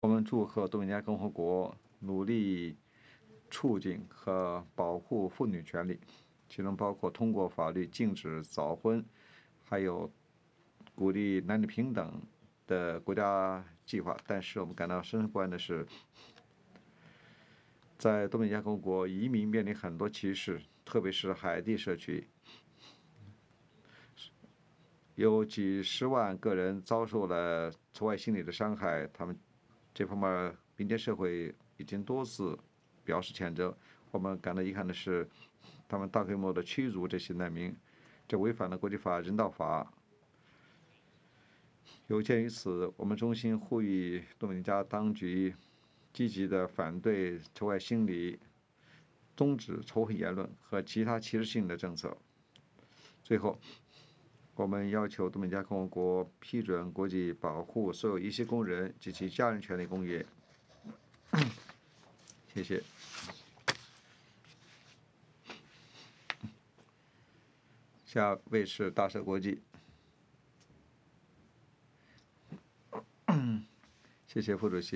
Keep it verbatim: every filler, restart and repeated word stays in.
我们祝贺多米尼加共和国努力促进和保护妇女权利，其中包括通过法律禁止早婚，还有鼓励男女平等的国家计划。但是我们感到深深不安的是，在多米尼加共和国，移民面临很多歧视，特别是海地社区，有几十万个人遭受了仇外心理的伤害。他们这方面，民间社会已经多次表示谴责。我们感到遗憾的是，他们大规模的驱逐这些难民，这违反了国际法、人道法。有鉴于此，我们衷心呼吁多米尼加当局积极的反对仇外心理，终止仇恨言论和其他歧视性的政策。最后，我们要求多米尼加共和国批准国际保护所有一些工人及其家人权利公约。谢谢。下位是大社国际。谢谢副主席。